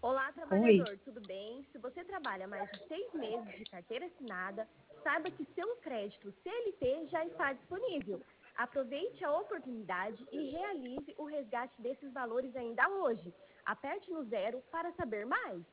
Olá, Oi. trabalhador, tudo bem? Se você trabalha mais de 6 meses de carteira assinada, saiba que seu crédito CLT já está disponível. Aproveite a oportunidade e realize o resgate desses valores ainda hoje. Aperte no zero para saber mais.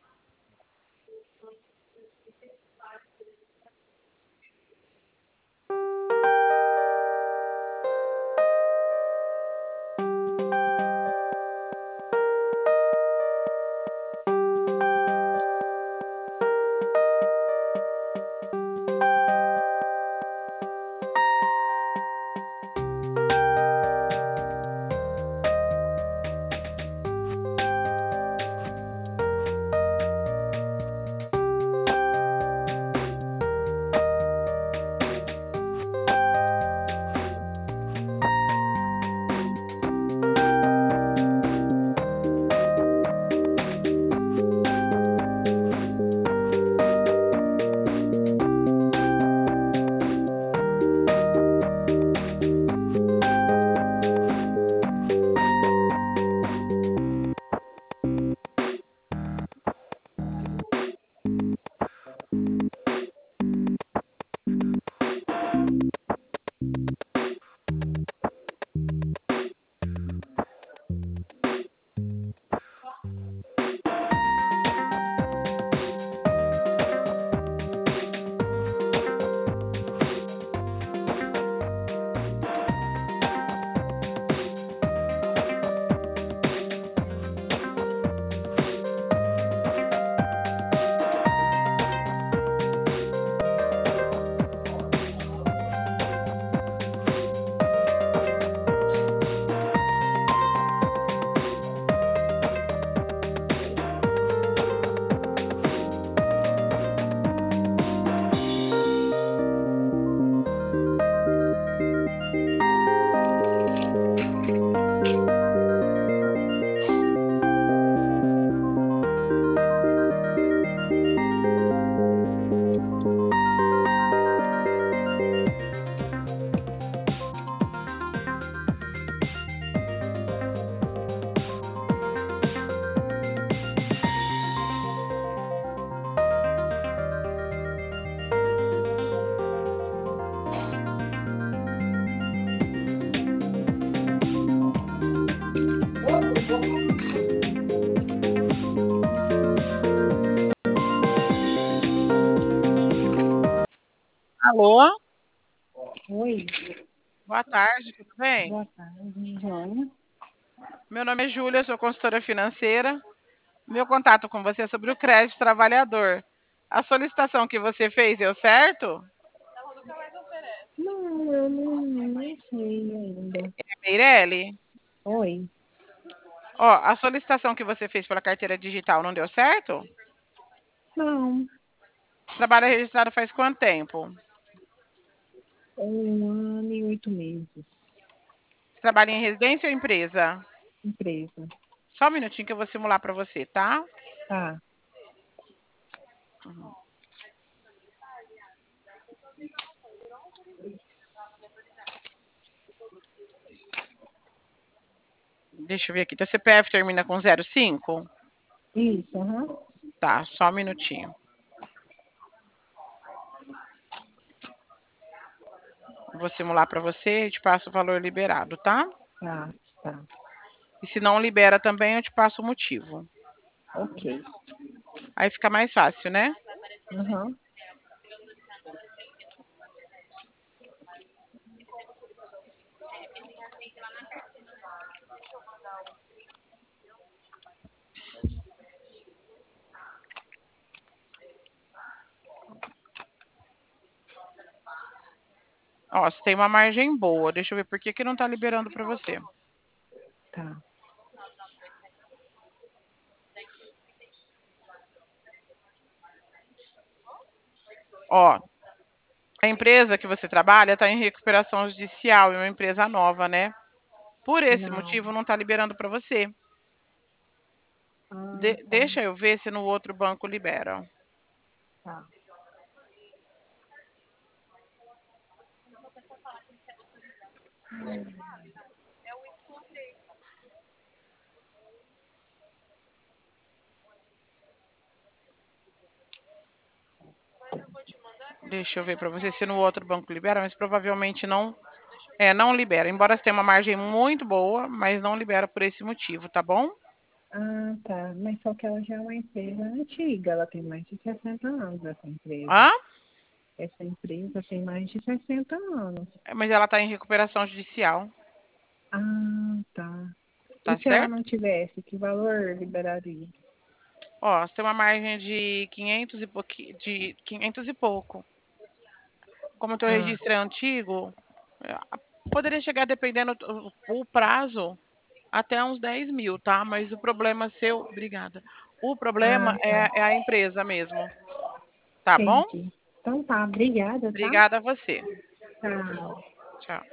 Alô, Oi. boa tarde, tudo bem? Boa tarde, Joana. Meu nome é Júlia, sou consultora financeira. Meu contato com você é sobre o crédito trabalhador. A solicitação que você fez deu certo? Não, eu não sei ainda. É Meirelle? Oi. Ó, a solicitação que você fez pela carteira digital não deu certo? Não, Trabalho registrado faz quanto tempo? 1 ano e 8 meses. Você trabalha em residência ou empresa? Empresa. Só um minutinho que eu vou simular para você, tá? Tá, Deixa eu ver aqui. Teu CPF termina com 05? isso, aham. Tá, só um minutinho. Vou simular para você e te passo o valor liberado, tá? Tá, tá. E se não libera também, eu te passo o motivo. Ok. Aí fica mais fácil, né? Aham. Ó, você tem uma margem boa. Deixa eu ver por que que não tá liberando para você. Tá. Ó, a empresa que você trabalha está em recuperação judicial, é uma empresa nova, né? Por esse Não. motivo, não está liberando para você. Ah, tá. Deixa eu ver se no outro banco libera. Tá. Deixa eu ver para você se no outro banco libera, mas provavelmente não. Não libera. Embora você tenha uma margem muito boa, mas não libera por esse motivo, tá bom? Ah, tá. Mas só que ela já é uma empresa antiga, ela tem mais de 60 anos, essa empresa. Hã? Essa empresa tem mais de 60 anos. Mas ela está em recuperação judicial, Ah, tá. E tá se ela certo? não tivesse, que valor liberaria? Ó, você tem uma margem de 500 e pouco. Como o teu Ah, registro é antigo, é, poderia chegar, dependendo o prazo, até uns 10 mil, tá? Mas o problema seu, obrigada. O problema tá. é a empresa mesmo, tá bom? Entendi. Então tá, obrigada, tá? Obrigada a você. Tchau. Tchau.